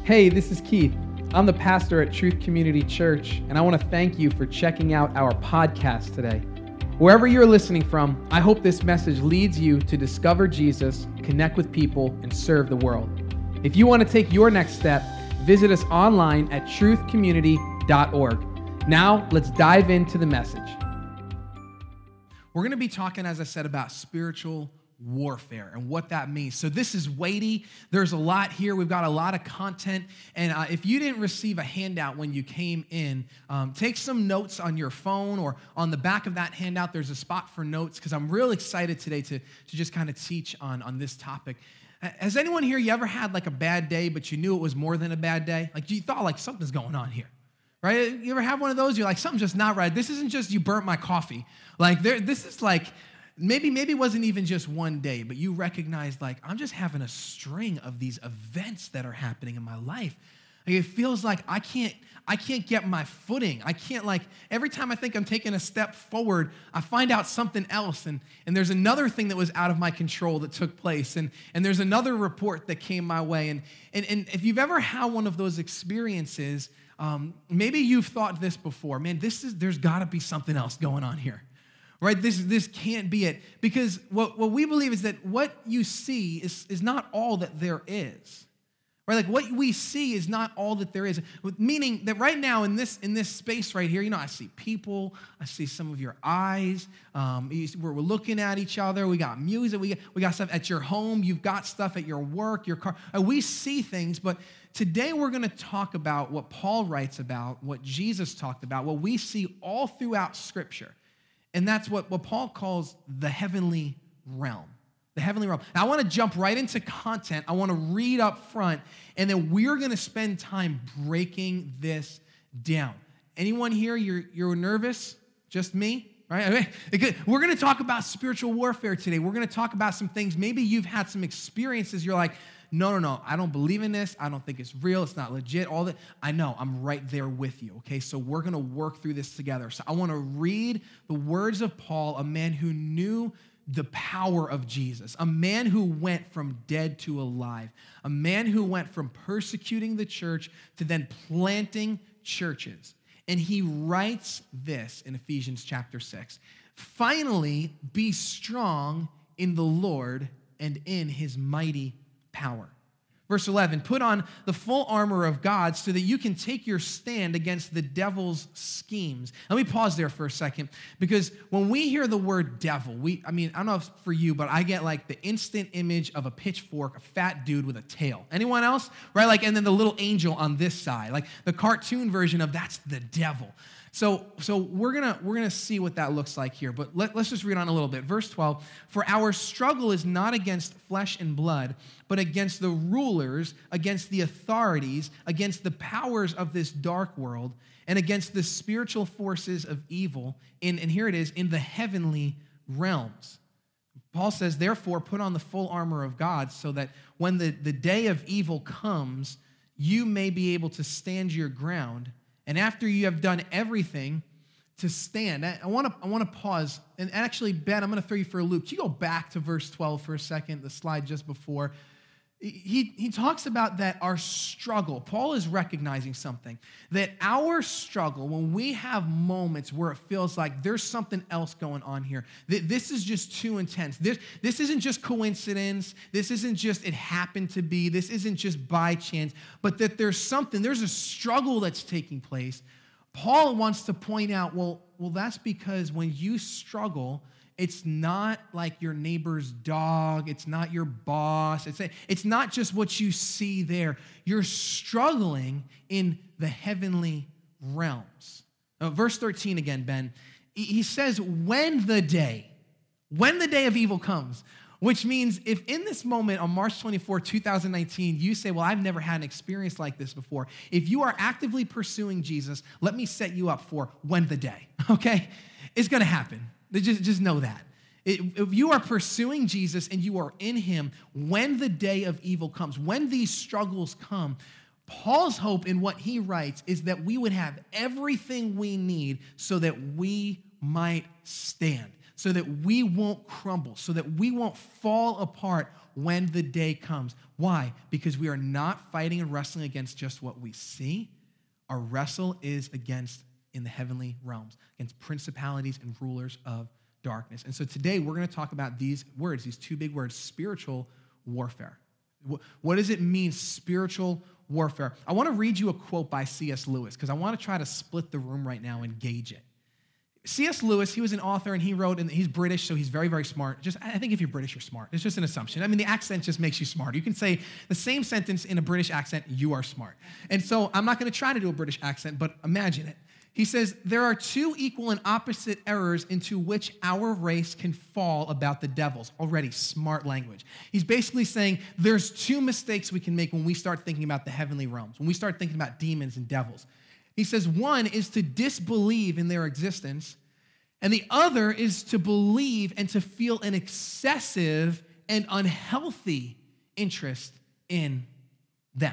Hey, this is Keith. I'm the pastor at Truth Community Church, and I want to thank you for checking out our podcast today. Wherever you're listening from, I hope this message leads you to discover Jesus, connect with people, and serve the world. If you want to take your next step, visit us online at truthcommunity.org. Now, let's dive into the message. We're going to be talking, as I said, about spiritual warfare and what that means. So this is weighty. There's a lot here. We've got a lot of content. And if you didn't receive a handout when you came in, take some notes on your phone, or on the back of that handout, there's a spot for notes, because I'm real excited today to just kind of teach on this topic. Has anyone here, you ever had like a bad day, but you knew it was more than a bad day? Like you thought like something's going on here, right? You ever have one of those? You're like, something's just not right. This isn't just you burnt my coffee. Like this is like, maybe it wasn't even just one day, but you recognize like, I'm just having a string of these events that are happening in my life. Like, it feels like I can't get my footing. I can't, like, every time I think I'm taking a step forward, I find out something else. And there's another thing that was out of my control that took place. And there's another report that came my way. And if you've ever had one of those experiences, maybe you've thought this before, man, there's gotta be something else going on here. Right? This can't be it. Because what we believe is that what you see is not all that there is. Right? Like what we see is not all that there is. Meaning that right now in this space right here, I see people, I see some of your eyes. We're looking at each other. We got music. We got stuff at your home. You've got stuff at your work, your car. We see things, but today we're going to talk about what Paul writes about, what Jesus talked about, what we see all throughout Scripture. And that's what Paul calls the heavenly realm. The heavenly realm. Now, I want to jump right into content. I want to read up front, and then we're going to spend time breaking this down. Anyone here, you're nervous? Just me? Right? We're going to talk about spiritual warfare today. We're going to talk about some things. Maybe you've had some experiences. You're like, no, I don't believe in this. I don't think it's real. It's not legit. All that. I know. I'm right there with you, okay? So we're going to work through this together. So I want to read the words of Paul, a man who knew the power of Jesus, a man who went from dead to alive, a man who went from persecuting the church to then planting churches. And he writes this in Ephesians chapter 6. Finally, be strong in the Lord and in his mighty power. Verse 11, put on the full armor of God so that you can take your stand against the devil's schemes. Let me pause there for a second, because when we hear the word devil, I don't know if for you, but I get like the instant image of a pitchfork, a fat dude with a tail. Anyone else? Right? Like, and then the little angel on this side, like the cartoon version of that's the devil. So we're gonna see what that looks like here, but let's just read on a little bit. Verse 12, for our struggle is not against flesh and blood, but against the rulers, against the authorities, against the powers of this dark world, and against the spiritual forces of evil, and here it is, in the heavenly realms. Paul says, therefore, put on the full armor of God so that when the day of evil comes, you may be able to stand your ground. And after you have done everything to stand, I want to pause. And actually, Ben, I'm going to throw you for a loop. Can you go back to verse 12 for a second, the slide just before? He talks about that our struggle. Paul is recognizing something, that our struggle, when we have moments where it feels like there's something else going on here, that this is just too intense. This isn't just coincidence. This isn't just it happened to be. This isn't just by chance, but that there's a struggle that's taking place. Paul wants to point out, well, that's because when you struggle, it's not like your neighbor's dog. It's not your boss. It's not just what you see there. You're struggling in the heavenly realms. Verse 13 again, Ben. He says, when the day of evil comes, which means if in this moment on March 24, 2019, you say, well, I've never had an experience like this before. If you are actively pursuing Jesus, let me set you up for when the day, okay? It's going to happen. Just know that. If you are pursuing Jesus and you are in him, when the day of evil comes, when these struggles come, Paul's hope in what he writes is that we would have everything we need so that we might stand, so that we won't crumble, so that we won't fall apart when the day comes. Why? Because we are not fighting and wrestling against just what we see. Our wrestle is against, in the heavenly realms, against principalities and rulers of darkness. And so today we're going to talk about these words, these two big words, spiritual warfare. What does it mean, spiritual warfare? I want to read you a quote by C.S. Lewis because I want to try to split the room right now and gauge it. C.S. Lewis, he was an author and he wrote, and he's British, so he's very, very smart. I think if you're British, you're smart. It's just an assumption. I mean, the accent just makes you smart. You can say the same sentence in a British accent, you are smart. And so I'm not going to try to do a British accent, but imagine it. He says, there are two equal and opposite errors into which our race can fall about the devils. Already smart language. He's basically saying there's two mistakes we can make when we start thinking about the heavenly realms, when we start thinking about demons and devils. He says one is to disbelieve in their existence, and the other is to believe and to feel an excessive and unhealthy interest in them.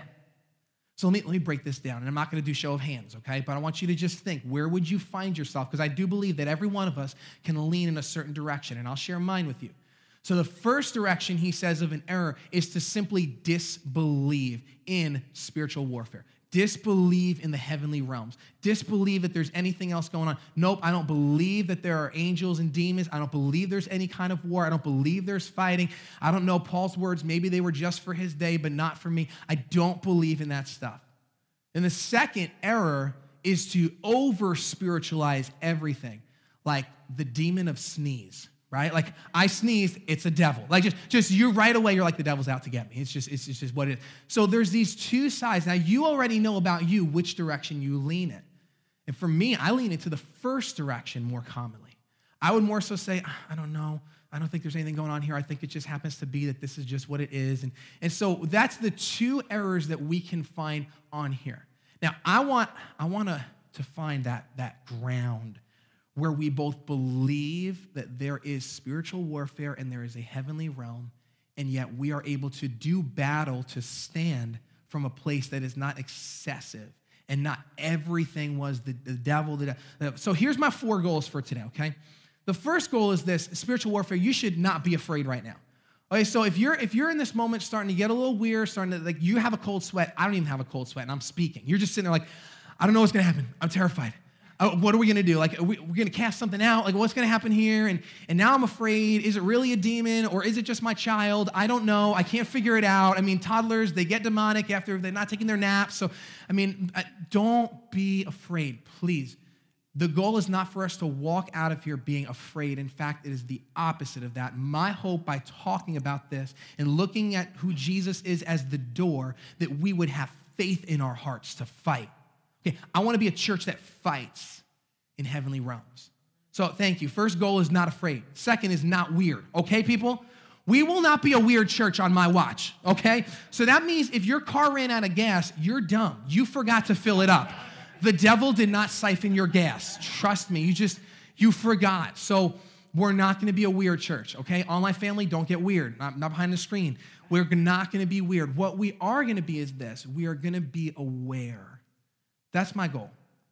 So let me break this down, and I'm not going to do show of hands, okay? But I want you to just think, where would you find yourself? Because I do believe that every one of us can lean in a certain direction, and I'll share mine with you. So the first direction, he says, of an error is to simply disbelieve in spiritual warfare. Disbelieve in the heavenly realms. Disbelieve that there's anything else going on. Nope, I don't believe that there are angels and demons. I don't believe there's any kind of war. I don't believe there's fighting. I don't know Paul's words. Maybe they were just for his day, but not for me. I don't believe in that stuff. And the second error is to over-spiritualize everything, like the demon of sneeze. Right? Like, I sneezed, it's a devil. Like, just you right away, you're like, the devil's out to get me. It's just what it is. So there's these two sides. Now, you already know about you which direction you lean in. And for me, I lean into the first direction more commonly. I would more so say, I don't know. I don't think there's anything going on here. I think it just happens to be that this is just what it is. And so that's the two errors that we can find on here. Now, I want to find that ground where we both believe that there is spiritual warfare and there is a heavenly realm, and yet we are able to do battle to stand from a place that is not excessive and not everything was the devil. So here's my 4 goals for today, okay? The first goal is this: spiritual warfare. You should not be afraid right now. Okay, so if you're in this moment starting to get a little weird, starting to, like, you have a cold sweat. I don't even have a cold sweat, and I'm speaking. You're just sitting there like, I don't know what's going to happen. I'm terrified. What are we going to do? Like, we're going to cast something out? Like, what's going to happen here? And now I'm afraid. Is it really a demon, or is it just my child? I don't know. I can't figure it out. I mean, toddlers, they get demonic after they're not taking their naps. So, I mean, don't be afraid, please. The goal is not for us to walk out of here being afraid. In fact, it is the opposite of that. My hope by talking about this and looking at who Jesus is as the door, that we would have faith in our hearts to fight. Okay, I want to be a church that fights in heavenly realms. So thank you. First goal is not afraid. Second is not weird. Okay, people? We will not be a weird church on my watch, okay? So that means if your car ran out of gas, you're dumb. You forgot to fill it up. The devil did not siphon your gas. Trust me, you forgot. So we're not going to be a weird church, okay? Online family, don't get weird. Not behind the screen. We're not going to be weird. What we are going to be is this. We are going to be aware. That's my goal.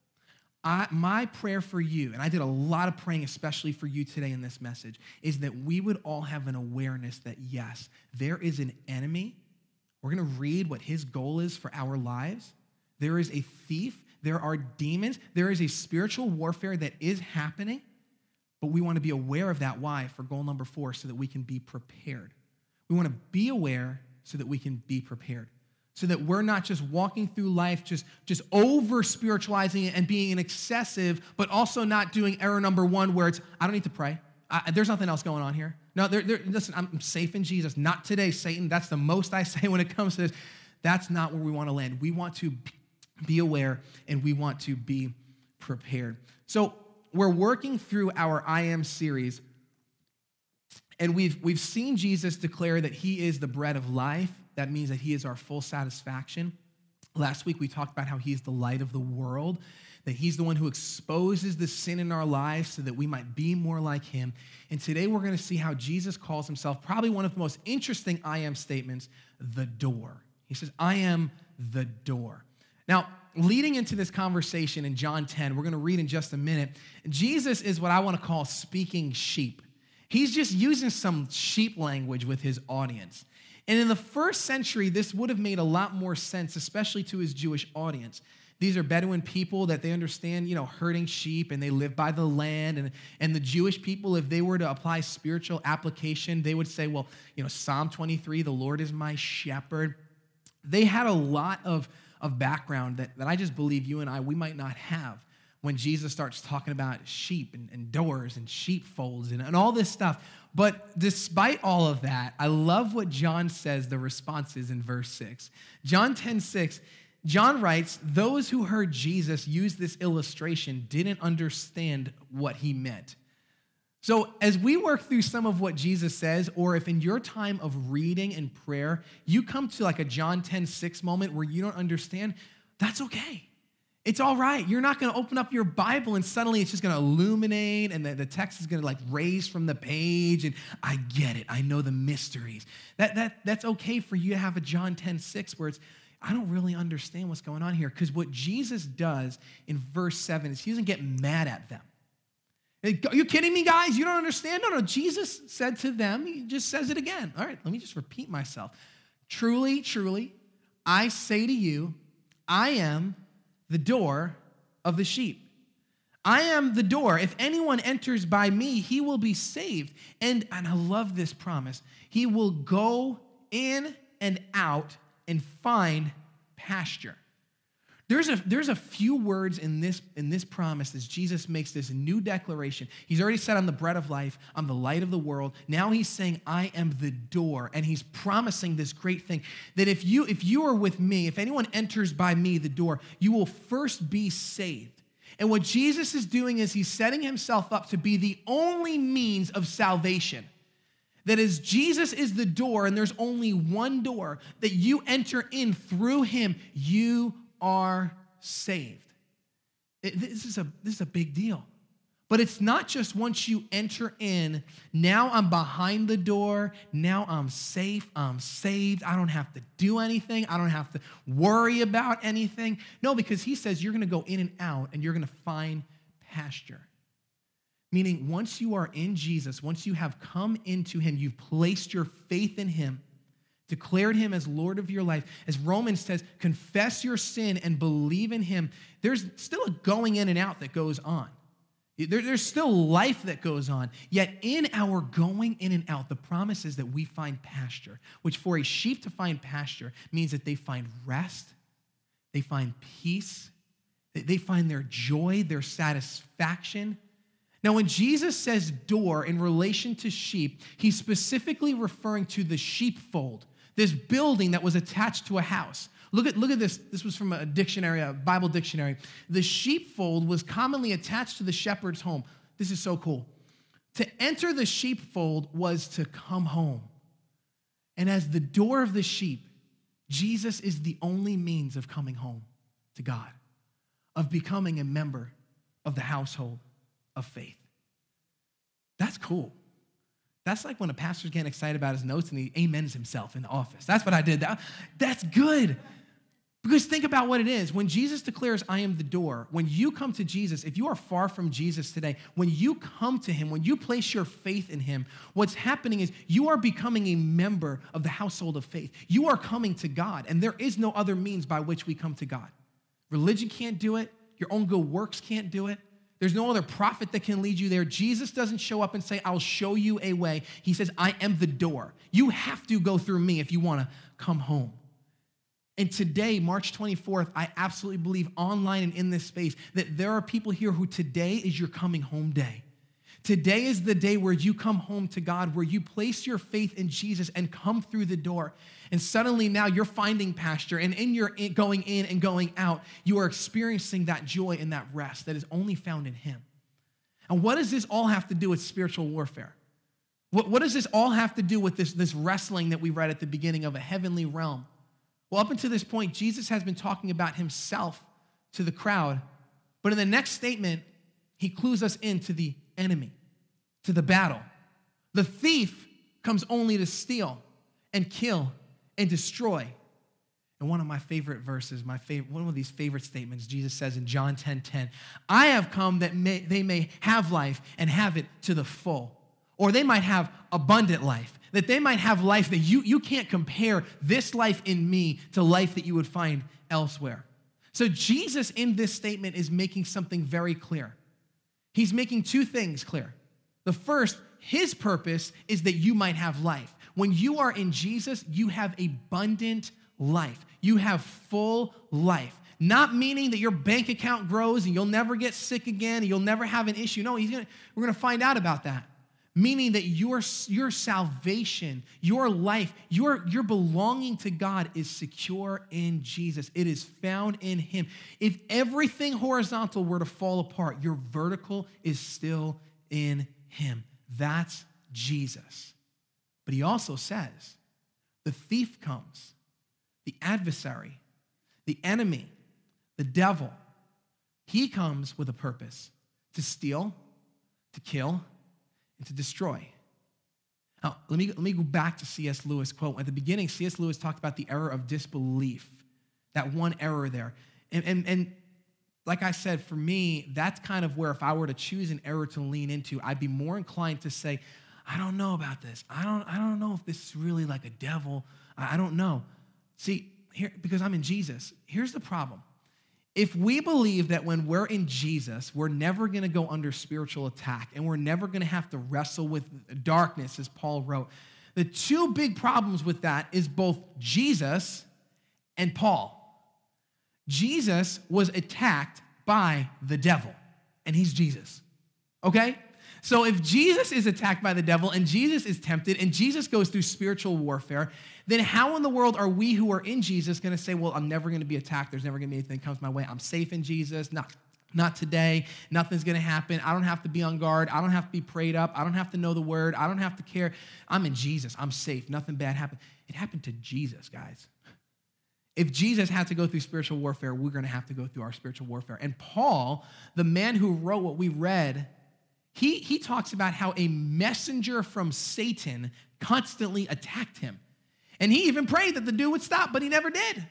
My prayer for you, and I did a lot of praying especially for you today in this message, is that we would all have an awareness that, yes, there is an enemy. We're going to read what his goal is for our lives. There is a thief. There are demons. There is a spiritual warfare that is happening, but we want to be aware of that. Why? For goal number 4, so that we can be prepared. We want to be aware so that we can be prepared. So that we're not just walking through life, just over-spiritualizing it and being an excessive, but also not doing error number 1 where it's, I don't need to pray. There's nothing else going on here. No, listen, I'm safe in Jesus. Not today, Satan. That's the most I say when it comes to this. That's not where we want to land. We want to be aware, and we want to be prepared. So we're working through our I Am series, and we've seen Jesus declare that he is the bread of life. That means that he is our full satisfaction. Last week, we talked about how he's the light of the world, that he's the one who exposes the sin in our lives so that we might be more like him. And today, we're going to see how Jesus calls himself, probably one of the most interesting I am statements, the door. He says, I am the door. Now, leading into this conversation in John 10, we're going to read in just a minute, Jesus is what I want to call speaking sheep. He's just using some sheep language with his audience. And in the first century, this would have made a lot more sense, especially to his Jewish audience. These are Bedouin people that they understand, herding sheep, and they live by the land. And the Jewish people, if they were to apply spiritual application, they would say, well, Psalm 23, the Lord is my shepherd. They had a lot of background that I just believe you and I, we might not have when Jesus starts talking about sheep and doors and sheepfolds and all this stuff. But despite all of that, I love what John says the response is in verse 6. John 10:6, John writes, those who heard Jesus use this illustration didn't understand what he meant. So as we work through some of what Jesus says, or if in your time of reading and prayer, you come to like a John 10:6 moment where you don't understand, that's okay. It's all right. You're not going to open up your Bible and suddenly it's just going to illuminate and the text is going to like raise from the page and I get it. I know the mysteries. That's okay for you to have a John 10:6 where it's, I don't really understand what's going on here, because what Jesus does in verse 7 is he doesn't get mad at them. Are you kidding me, guys? You don't understand? No, Jesus said to them, he just says it again. All right, let me just repeat myself. Truly, truly, I say to you, I am the door of the sheep. I am the door. If anyone enters by me, he will be saved. And I love this promise. He will go in and out and find pasture. There's a few words in this promise as Jesus makes this new declaration. He's already said, I'm the bread of life. I'm the light of the world. Now he's saying, I am the door. And he's promising this great thing that if you are with me, if anyone enters by me, the door, you will first be saved. And what Jesus is doing is he's setting himself up to be the only means of salvation. That is, Jesus is the door, and there's only one door that you enter in through him, you are saved. This is a big deal. But it's not just once you enter in, now I'm behind the door, now I'm safe, I'm saved, I don't have to do anything, I don't have to worry about anything. No, because he says you're going to go in and out and you're going to find pasture. Meaning once you are in Jesus, once you have come into him, you've placed your faith in him, declared him as Lord of your life. As Romans says, confess your sin and believe in him. There's still a going in and out that goes on. There's still life that goes on. Yet in our going in and out, the promise is that we find pasture, which for a sheep to find pasture means that they find rest, they find peace, they find their joy, their satisfaction. Now, when Jesus says door in relation to sheep, he's specifically referring to the sheepfold, this building that was attached to a house. Look at this. This was from a dictionary, a Bible dictionary. The sheepfold was commonly attached to the shepherd's home. This is so cool. To enter the sheepfold was to come home. And as the door of the sheep, Jesus is the only means of coming home to God, of becoming a member of the household of faith. That's cool. That's like when a pastor's getting excited about his notes and he amens himself in the office. That's what I did. That's good. Because think about what it is. When Jesus declares, I am the door, when you come to Jesus, if you are far from Jesus today, when you come to him, when you place your faith in him, what's happening is you are becoming a member of the household of faith. You are coming to God, and there is no other means by which we come to God. Religion can't do it. Your own good works can't do it. There's no other prophet that can lead you there. Jesus doesn't show up and say, I'll show you a way. He says, I am the door. You have to go through me if you want to come home. And today, March 24th, I absolutely believe online and in this space that there are people here who today is your coming home day. Today is the day where you come home to God, where you place your faith in Jesus and come through the door. And suddenly now you're finding pasture, and in your going in and going out, you are experiencing that joy and that rest that is only found in him. And what does this all have to do with spiritual warfare? What does this all have to do with this wrestling that we read at the beginning of a heavenly realm? Well, up until this point, Jesus has been talking about himself to the crowd. But in the next statement, he clues us into the enemy, to the battle. The thief comes only to steal and kill and destroy. And one of my favorite verses, one of these favorite statements, Jesus says in John 10:10, I have come that they may have life and have it to the full. Or they might have abundant life. that they might have life that you can't compare this life in me to life that you would find elsewhere. So Jesus in this statement is making something very clear. He's making two things clear. The first, his purpose is that you might have life. When you are in Jesus, you have abundant life. You have full life. Not meaning that your bank account grows and you'll never get sick again and you'll never have an issue. No, we're going to find out about that. Meaning that your salvation, your life, your belonging to God is secure in Jesus. It is found in him. If everything horizontal were to fall apart, your vertical is still in him. That's Jesus. But he also says, the thief comes, the adversary, the enemy, the devil. He comes with a purpose: to steal, to kill, and to destroy. Now, let me go back to C.S. Lewis' quote. At the beginning, C.S. Lewis talked about the error of disbelief, that one error there. And like I said, for me, that's kind of where if I were to choose an error to lean into, I'd be more inclined to say, I don't know about this. I don't know if this is really like a devil. I don't know. See, here, because I'm in Jesus, here's the problem. If we believe that when we're in Jesus, we're never going to go under spiritual attack and we're never going to have to wrestle with darkness, as Paul wrote, the two big problems with that is both Jesus and Paul. Jesus was attacked by the devil, and he's Jesus, okay? So if Jesus is attacked by the devil and Jesus is tempted and Jesus goes through spiritual warfare, then how in the world are we who are in Jesus going to say, well, I'm never going to be attacked. There's never going to be anything that comes my way. I'm safe in Jesus. Not today. Nothing's going to happen. I don't have to be on guard. I don't have to be prayed up. I don't have to know the word. I don't have to care. I'm in Jesus. I'm safe. Nothing bad happened. It happened to Jesus, guys. If Jesus had to go through spiritual warfare, we're going to have to go through our spiritual warfare. And Paul, the man who wrote what we read, he talks about how a messenger from Satan constantly attacked him. And he even prayed that the dude would stop, but he never did.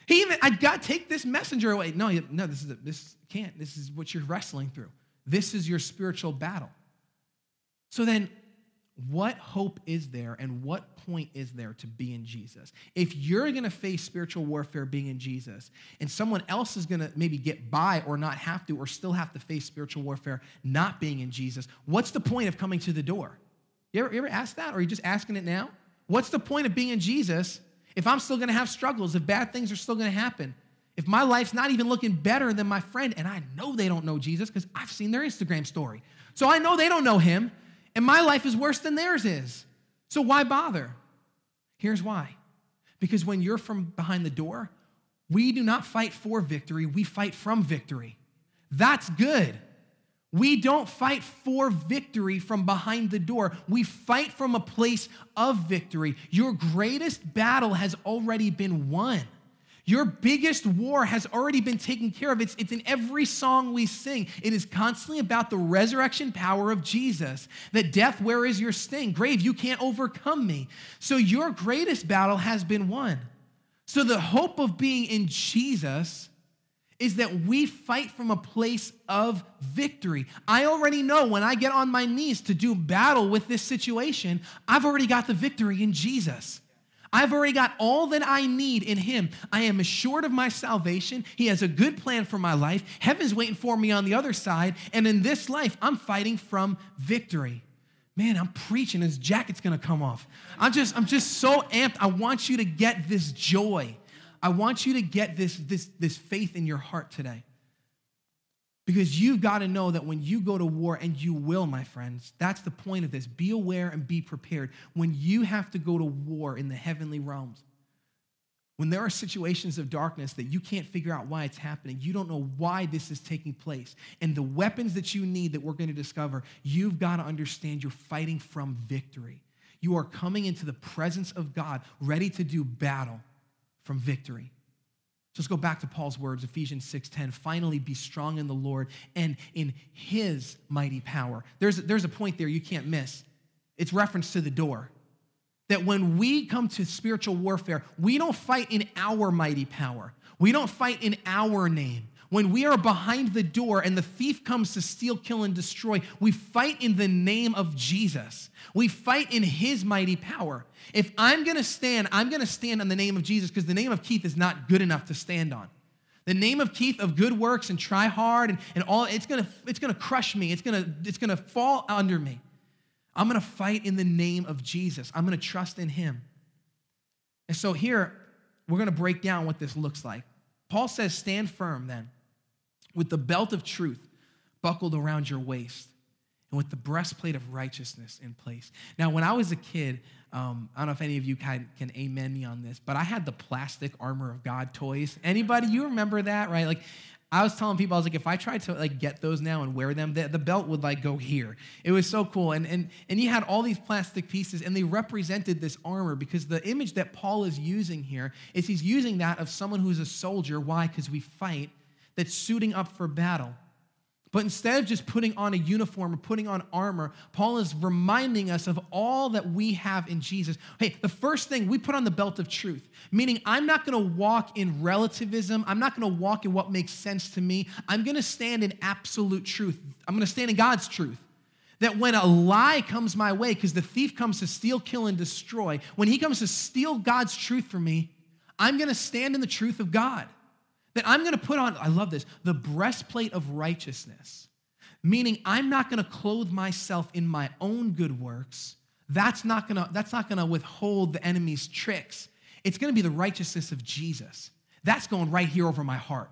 Take this messenger away. No, this can't. This is what you're wrestling through. This is your spiritual battle. So then, what hope is there and what point is there to be in Jesus? If you're going to face spiritual warfare being in Jesus and someone else is going to maybe get by or not have to or still have to face spiritual warfare not being in Jesus, what's the point of coming to the door? You ever ask that, or are you just asking it now? What's the point of being in Jesus if I'm still going to have struggles, if bad things are still going to happen? If my life's not even looking better than my friend, and I know they don't know Jesus because I've seen their Instagram story. So I know they don't know him, and my life is worse than theirs is. So why bother? Here's why. Because when you're from behind the door, we do not fight for victory, we fight from victory. That's good. We don't fight for victory from behind the door. We fight from a place of victory. Your greatest battle has already been won. Your biggest war has already been taken care of. It's in every song we sing. It is constantly about the resurrection power of Jesus. That death, where is your sting? Grave, you can't overcome me. So your greatest battle has been won. So the hope of being in Jesus is that we fight from a place of victory. I already know when I get on my knees to do battle with this situation, I've already got the victory in Jesus. I've already got all that I need in him. I am assured of my salvation. He has a good plan for my life. Heaven's waiting for me on the other side. And in this life, I'm fighting from victory. Man, I'm preaching. His jacket's going to come off. I'm just so amped. I want you to get this joy. I want you to get this faith in your heart today. Because you've got to know that when you go to war, and you will, my friends, that's the point of this. Be aware and be prepared. When you have to go to war in the heavenly realms, when there are situations of darkness that you can't figure out why it's happening, you don't know why this is taking place, and the weapons that you need that we're going to discover, you've got to understand you're fighting from victory. You are coming into the presence of God, ready to do battle from victory. So let's go back to Paul's words, Ephesians 6:10. Finally, be strong in the Lord and in his mighty power. There's a point there you can't miss. It's reference to the door. That when we come to spiritual warfare, we don't fight in our mighty power. We don't fight in our name. when we are behind the door and the thief comes to steal, kill, and destroy, we fight in the name of Jesus. We fight in his mighty power. If I'm going to stand on the name of Jesus, because the name of Keith is not good enough to stand on. The name of Keith of good works and try hard and all, it's gonna crush me. It's gonna fall under me. I'm gonna fight in the name of Jesus. I'm gonna trust in him. And so here, we're gonna break down what this looks like. Paul says, stand firm then, with the belt of truth buckled around your waist, and with the breastplate of righteousness in place. Now, when I was a kid, I don't know if any of you can amen me on this, but I had the plastic Armor of God toys. Anybody, you remember that, right? Like, I was telling people, I was like, if I tried to like get those now and wear them, the belt would like go here. It was so cool. And you had all these plastic pieces, and they represented this armor, because the image that Paul is using here is he's using that of someone who's a soldier. Why? Because we fight, that's suiting up for battle. But instead of just putting on a uniform or putting on armor, Paul is reminding us of all that we have in Jesus. Hey, the first thing, we put on the belt of truth, meaning I'm not going to walk in relativism. I'm not going to walk in what makes sense to me. I'm going to stand in absolute truth. I'm going to stand in God's truth. That when a lie comes my way, because the thief comes to steal, kill, and destroy, when he comes to steal God's truth from me, I'm going to stand in the truth of God. That I'm going to put on, I love this, the breastplate of righteousness. Meaning I'm not going to clothe myself in my own good works. That's not going to withhold the enemy's tricks. It's going to be the righteousness of Jesus. That's going right here over my heart.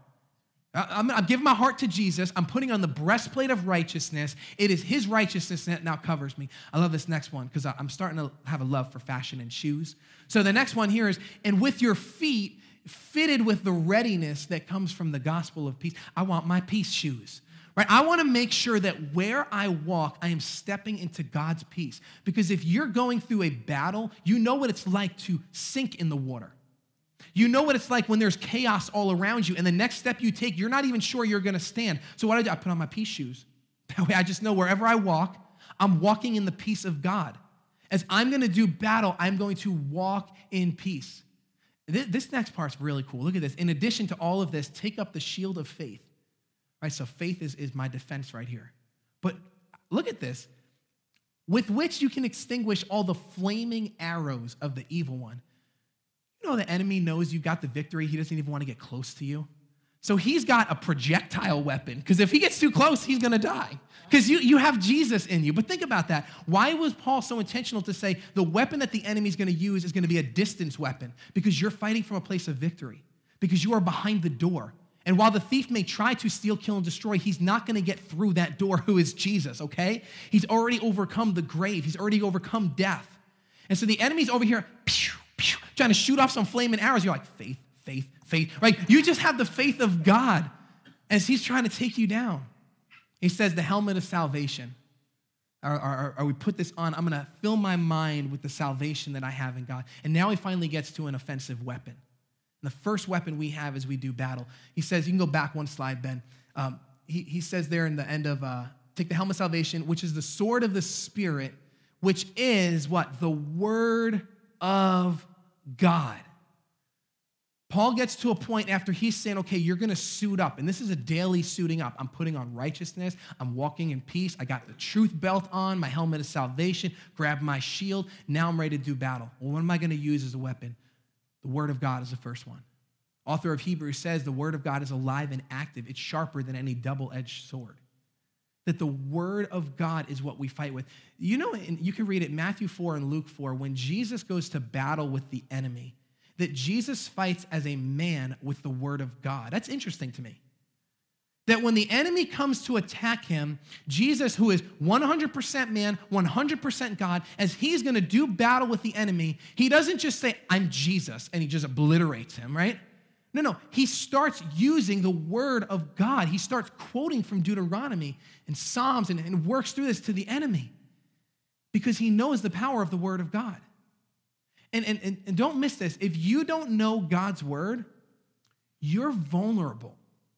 I'm giving my heart to Jesus. I'm putting on the breastplate of righteousness. It is his righteousness that now covers me. I love this next one because I'm starting to have a love for fashion and shoes. So the next one here is, and with your feet fitted with the readiness that comes from the gospel of peace. I want my peace shoes, right? I want to make sure that where I walk, I am stepping into God's peace. Because if you're going through a battle, you know what it's like to sink in the water. You know what it's like when there's chaos all around you, and the next step you take, you're not even sure you're going to stand. So what do? I put on my peace shoes. That way I just know wherever I walk, I'm walking in the peace of God. As I'm going to do battle, I'm going to walk in peace. This next part's really cool. Look at this. In addition to all of this, take up the shield of faith. Right? So faith is my defense right here. But look at this. With which you can extinguish all the flaming arrows of the evil one. You know the enemy knows you got the victory. He doesn't even want to get close to you. So he's got a projectile weapon, because if he gets too close, he's going to die. Because you have Jesus in you. But think about that. Why was Paul so intentional to say the weapon that the enemy is going to use is going to be a distance weapon? Because you're fighting from a place of victory. Because you are behind the door. And while the thief may try to steal, kill, and destroy, he's not going to get through that door, who is Jesus, okay? He's already overcome the grave. He's already overcome death. And so the enemy's over here, pew, pew, trying to shoot off some flaming arrows. You're like, faith, faith, faith, right? You just have the faith of God as he's trying to take you down. He says the helmet of salvation. Or we put this on, I'm going to fill my mind with the salvation that I have in God. And now he finally gets to an offensive weapon. And the first weapon we have as we do battle, he says, you can go back one slide, Ben. He says there in the end of, take the helmet of salvation, which is the sword of the Spirit, which is what? The word of God. Paul gets to a point after he's saying, okay, you're going to suit up. And this is a daily suiting up. I'm putting on righteousness. I'm walking in peace. I got the truth belt on, my helmet of salvation, grab my shield. Now I'm ready to do battle. Well, what am I going to use as a weapon? The word of God is the first one. Author of Hebrews says the word of God is alive and active. It's sharper than any double-edged sword. That the word of God is what we fight with. You know, and you can read it, Matthew 4 and Luke 4, when Jesus goes to battle with the enemy, that Jesus fights as a man with the word of God. That's interesting to me. That when the enemy comes to attack him, Jesus, who is 100% man, 100% God, as he's going to do battle with the enemy, he doesn't just say, I'm Jesus, and he just obliterates him, right? No. He starts using the word of God. He starts quoting from Deuteronomy and Psalms and works through this to the enemy because he knows the power of the word of God. And don't miss this. If you don't know God's word, you're vulnerable.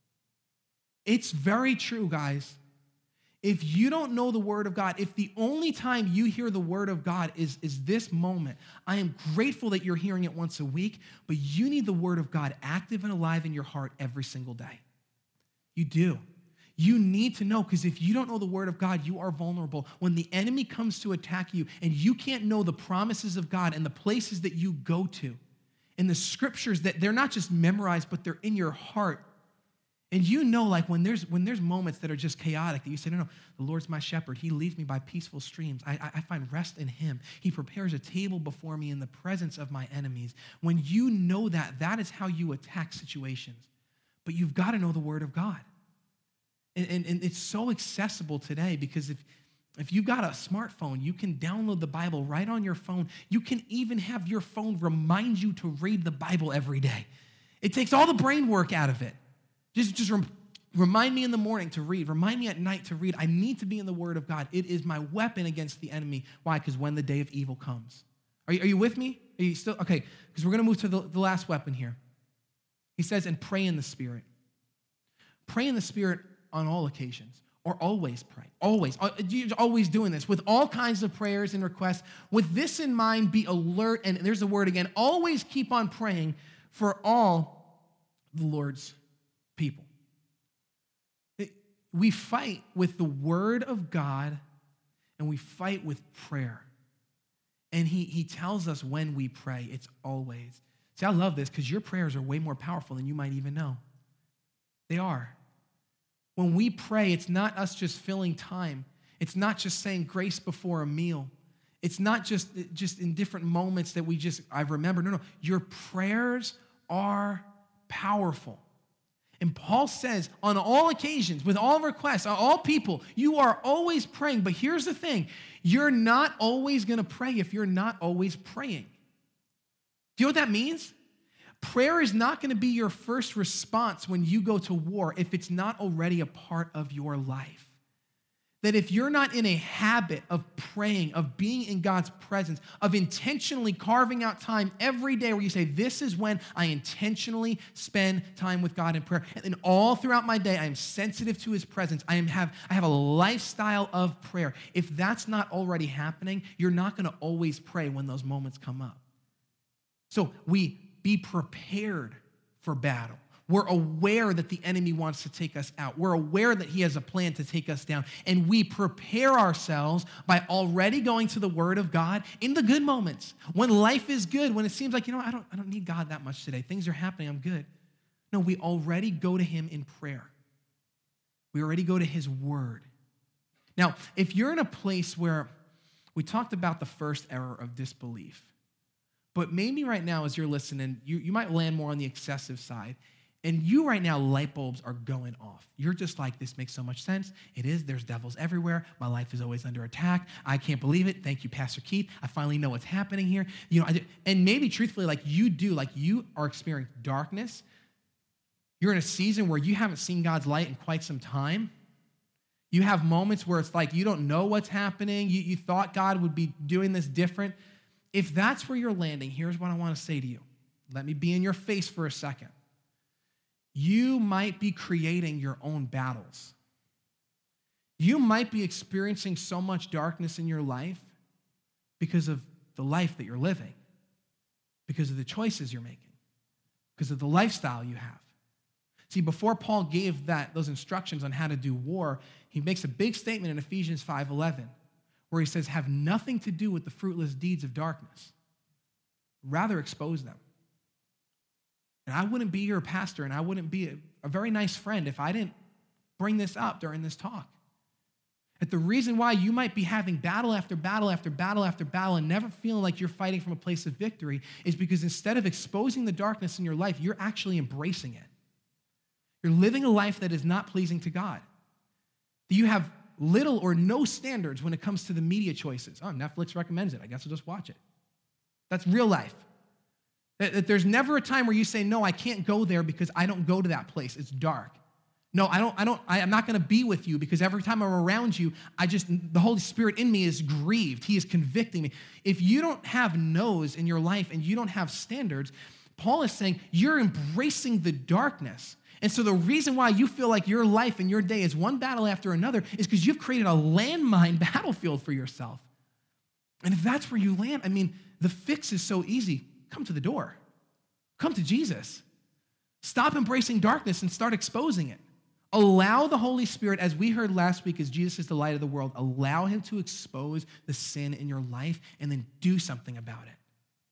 It's very true, guys. If you don't know the word of God, if the only time you hear the word of God is this moment, I am grateful that you're hearing it once a week, but you need the word of God active and alive in your heart every single day. You do. You need to know, because if you don't know the word of God, you are vulnerable. When the enemy comes to attack you and you can't know the promises of God and the places that you go to and the scriptures that they're not just memorized, but they're in your heart. And you know, like when there's moments that are just chaotic, that you say, no, the Lord's my shepherd. He leads me by peaceful streams. I find rest in him. He prepares a table before me in the presence of my enemies. When you know that, that is how you attack situations. But you've got to know the word of God. And it's so accessible today, because if you've got a smartphone, you can download the Bible right on your phone. You can even have your phone remind you to read the Bible every day. It takes all the brain work out of it. Just remind me in the morning to read. Remind me at night to read. I need to be in the Word of God. It is my weapon against the enemy. Why? Because when the day of evil comes. Are you with me? Are you still? Okay, because we're going to move to the last weapon here. He says, and pray in the Spirit. Pray in the Spirit on all occasions, or always pray. Always. You're always doing this with all kinds of prayers and requests. With this in mind, be alert, and there's the word again, always keep on praying for all the Lord's people. We fight with the word of God, and we fight with prayer. And he tells us when we pray, it's always. See, I love this, because your prayers are way more powerful than you might even know. They are. When we pray, it's not us just filling time. It's not just saying grace before a meal. It's not just in different moments that I remember. No. Your prayers are powerful. And Paul says, on all occasions, with all requests, all people, you are always praying. But here's the thing. You're not always going to pray if you're not always praying. Do you know what that means? Prayer is not going to be your first response when you go to war if it's not already a part of your life. That if you're not in a habit of praying, of being in God's presence, of intentionally carving out time every day where you say, this is when I intentionally spend time with God in prayer. And then all throughout my day, I am sensitive to his presence. I have a lifestyle of prayer. If that's not already happening, you're not going to always pray when those moments come up. So we be prepared for battle. We're aware that the enemy wants to take us out. We're aware that he has a plan to take us down. And we prepare ourselves by already going to the word of God in the good moments. When life is good, when it seems like, I don't need God that much today. Things are happening, I'm good. No, we already go to him in prayer. We already go to his word. Now, if you're in a place where we talked about the first error of disbelief, but maybe right now as you're listening, you might land more on the excessive side. And you right now, light bulbs are going off. You're just like, this makes so much sense. It is. There's devils everywhere. My life is always under attack. I can't believe it. Thank you, Pastor Keith. I finally know what's happening here. And maybe truthfully, you are experiencing darkness. You're in a season where you haven't seen God's light in quite some time. You have moments where it's like you don't know what's happening. You thought God would be doing this different. If that's where you're landing, here's what I want to say to you. Let me be in your face for a second. You might be creating your own battles. You might be experiencing so much darkness in your life because of the life that you're living, because of the choices you're making, because of the lifestyle you have. See, before Paul gave those instructions on how to do war, he makes a big statement in Ephesians 5:11, where he says, have nothing to do with the fruitless deeds of darkness. Rather expose them. And I wouldn't be your pastor, and I wouldn't be a very nice friend if I didn't bring this up during this talk. That the reason why you might be having battle after battle after battle after battle and never feeling like you're fighting from a place of victory is because instead of exposing the darkness in your life, you're actually embracing it. You're living a life that is not pleasing to God. You have little or no standards when it comes to the media choices. Oh, Netflix recommends it. I guess I'll just watch it. That's real life. That there's never a time where you say, no, I can't go there because I don't go to that place. It's dark. No, I'm not going to be with you because every time I'm around you, the Holy Spirit in me is grieved. He is convicting me. If you don't have no's in your life and you don't have standards, Paul is saying you're embracing the darkness. And so the reason why you feel like your life and your day is one battle after another is because you've created a landmine battlefield for yourself. And if that's where you land, the fix is so easy. Come to the door. Come to Jesus. Stop embracing darkness and start exposing it. Allow the Holy Spirit, as we heard last week, as Jesus is the light of the world, allow him to expose the sin in your life and then do something about it.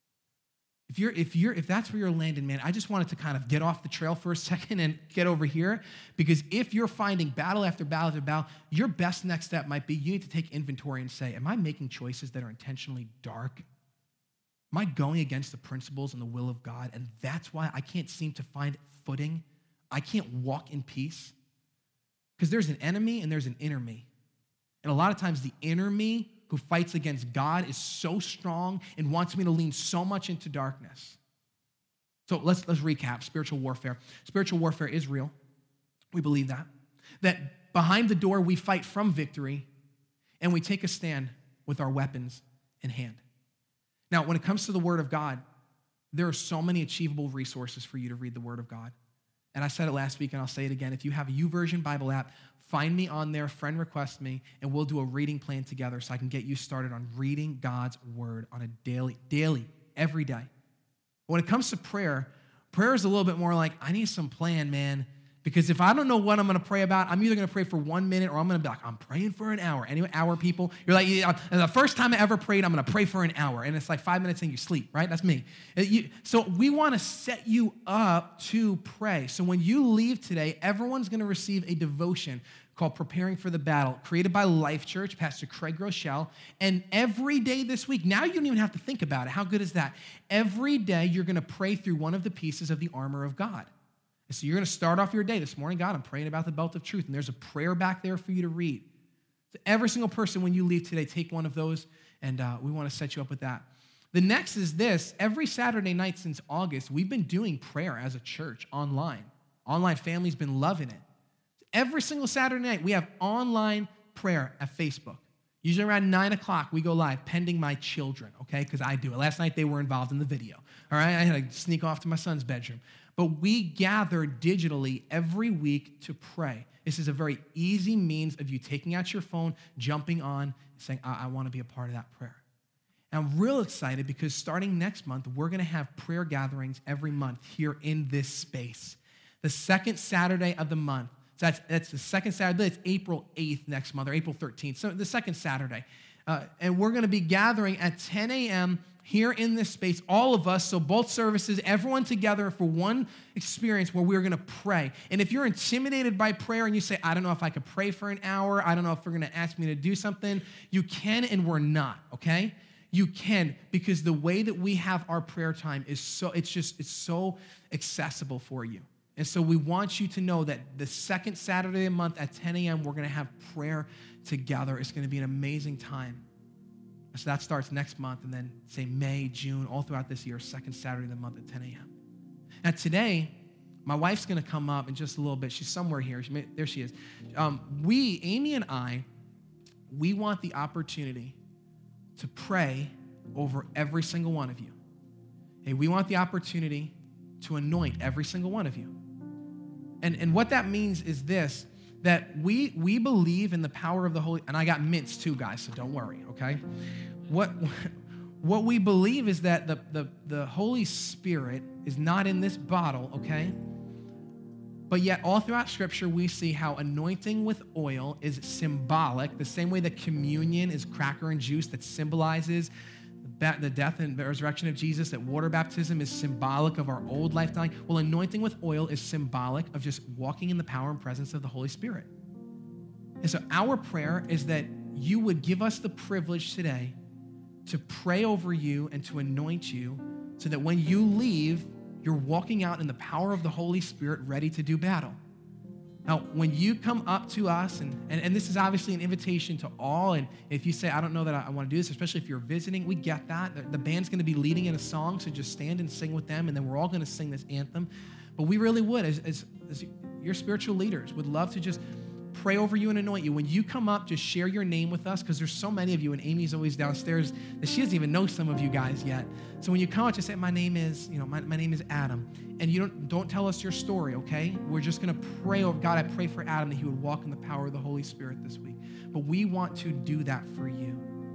If that's where you're landing, man, I just wanted to kind of get off the trail for a second and get over here, because if you're finding battle after battle after battle, your best next step might be you need to take inventory and say, am I making choices that are intentionally dark? Am I going against the principles and the will of God? And that's why I can't seem to find footing. I can't walk in peace. Because there's an enemy and there's an inner me. And a lot of times the inner me who fights against God is so strong and wants me to lean so much into darkness. So let's recap spiritual warfare. Spiritual warfare is real. We believe that. That behind the door we fight from victory and we take a stand with our weapons in hand. Now, when it comes to the Word of God, there are so many achievable resources for you to read the Word of God. And I said it last week, and I'll say it again. If you have a YouVersion Bible app, find me on there, friend request me, and we'll do a reading plan together so I can get you started on reading God's Word on a daily, every day. When it comes to prayer is a little bit more like, I need some plan, man. Because if I don't know what I'm going to pray about, I'm either going to pray for 1 minute or I'm going to be like, I'm praying for an hour. Anyway, hour people, you're like, yeah, the first time I ever prayed, I'm going to pray for an hour. And it's like 5 minutes and you sleep, right? That's me. So we want to set you up to pray. So when you leave today, everyone's going to receive a devotion called Preparing for the Battle, created by Life Church, Pastor Craig Rochelle. And every day this week, now you don't even have to think about it. How good is that? Every day you're going to pray through one of the pieces of the armor of God. So you're going to start off your day this morning, God, I'm praying about the belt of truth. And there's a prayer back there for you to read. So every single person, when you leave today, take one of those, and we want to set you up with that. The next is this. Every Saturday night since August, we've been doing prayer as a church online. Online family's been loving it. Every single Saturday night, we have online prayer at Facebook. Usually around 9 o'clock, we go live, pending my children, okay? Because I do it. Last night, they were involved in the video, all right? I had to sneak off to my son's bedroom. But we gather digitally every week to pray. This is a very easy means of you taking out your phone, jumping on, and saying, I want to be a part of that prayer. And I'm real excited because starting next month, we're going to have prayer gatherings every month here in this space. The second Saturday of the month. So that's the second Saturday. It's April 8th next month, or April 13th. So the second Saturday. And we're going to be gathering at 10 a.m. here in this space, all of us, so both services, everyone together for one experience where we're going to pray. And if you're intimidated by prayer and you say, I don't know if I could pray for an hour, I don't know if they're going to ask me to do something, you can and we're not, okay? You can, because the way that we have our prayer time is it's so accessible for you. And so we want you to know that the second Saturday of the month at 10 a.m., we're going to have prayer together. It's going to be an amazing time. So that starts next month, and then say May, June, all throughout this year, second Saturday of the month at 10 a.m. Now today, my wife's going to come up in just a little bit. She's somewhere here. There she is. Amy and I, we want the opportunity to pray over every single one of you. And we want the opportunity to anoint every single one of you. And what that means is this, that we believe in the power of the Holy, and I got mints too, guys, so don't worry, okay? What we believe is that the Holy Spirit is not in this bottle, okay? But yet all throughout Scripture, we see how anointing with oil is symbolic, the same way that communion is cracker and juice that symbolizes the death and the resurrection of Jesus, that water baptism is symbolic of our old life dying. Well, anointing with oil is symbolic of just walking in the power and presence of the Holy Spirit. And so our prayer is that you would give us the privilege today to pray over you and to anoint you so that when you leave, you're walking out in the power of the Holy Spirit ready to do battle. Now, when you come up to us, and this is obviously an invitation to all, and if you say, I don't know that I want to do this, especially if you're visiting, we get that. The band's going to be leading in a song, so just stand and sing with them, and then we're all going to sing this anthem. But we really would, as your spiritual leaders, would love to just pray over you and anoint you. When you come up, just share your name with us, because there's so many of you, and Amy's always downstairs that she doesn't even know some of you guys yet. So when you come up, just say, my name is Adam. And you don't tell us your story, okay? We're just going to pray over, God, I pray for Adam that he would walk in the power of the Holy Spirit this week. But we want to do that for you.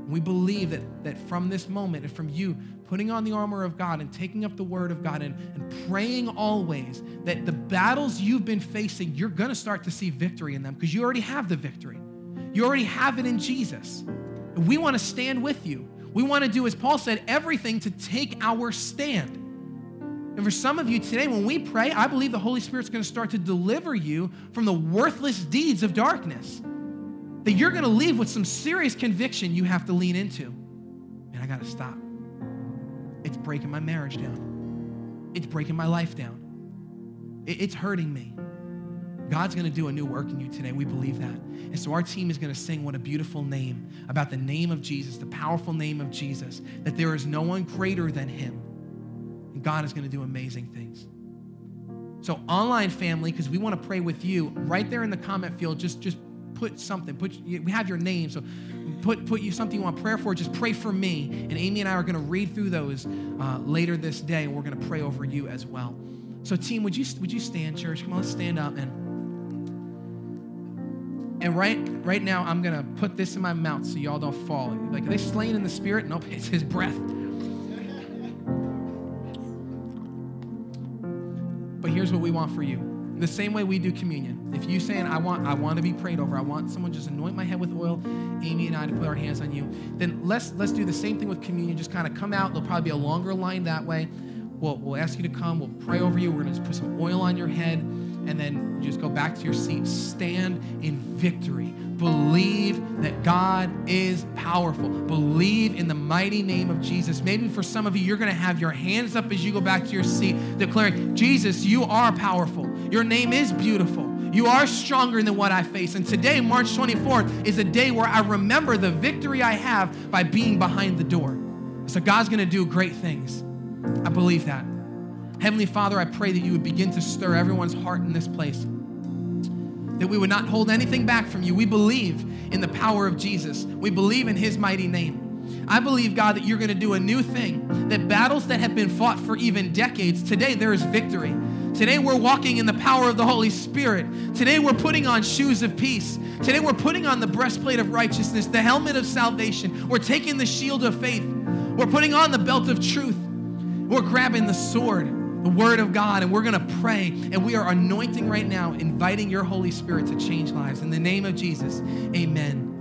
We believe that from this moment and from you putting on the armor of God and taking up the word of God and praying always, that the battles you've been facing, you're going to start to see victory in them because you already have the victory. You already have it in Jesus. And we want to stand with you. We want to do, as Paul said, everything to take our stand. And for some of you today, when we pray, I believe the Holy Spirit's going to start to deliver you from the worthless deeds of darkness. That you're going to leave with some serious conviction you have to lean into. And I got to stop. It's breaking my marriage down. It's breaking my life down. It's hurting me. God's going to do a new work in you today. We believe that. And so our team is going to sing What a Beautiful Name, about the name of Jesus, the powerful name of Jesus, that there is no one greater than him. And God is going to do amazing things. So online family, because we want to pray with you, right there in the comment field, just put something. We have your name, so put you something you want prayer for. Just pray for me, and Amy and I are going to read through those later this day, and we're going to pray over you as well. So, team, would you stand, church? Come on, let's stand up and right now I'm going to put this in my mouth so y'all don't fall. Like, are they slain in the spirit? Nope, it's his breath. But here's what we want for you. The same way we do communion. If you saying, I want to be prayed over, I want someone just anoint my head with oil, Amy and I to put our hands on you, then let's do the same thing with communion. Just kind of come out. There'll probably be a longer line that way. We'll ask you to come. We'll pray over you. We're going to put some oil on your head, and then you just go back to your seat. Stand in victory. Believe that God is powerful. Believe in the mighty name of Jesus. Maybe for some of you, you're going to have your hands up as you go back to your seat, declaring, Jesus, you are powerful. Your name is beautiful. You are stronger than what I face. And today, March 24th, is a day where I remember the victory I have by being behind the door. So God's going to do great things. I believe that. Heavenly Father, I pray that you would begin to stir everyone's heart in this place, that we would not hold anything back from you. We believe in the power of Jesus. We believe in his mighty name. I believe, God, that you're going to do a new thing, that battles that have been fought for even decades, today there is victory. Today we're walking in the power of the Holy Spirit. Today we're putting on shoes of peace. Today we're putting on the breastplate of righteousness, the helmet of salvation. We're taking the shield of faith. We're putting on the belt of truth. We're grabbing the sword, the word of God, and we're going to pray, and we are anointing right now, inviting your Holy Spirit to change lives. In the name of Jesus, amen.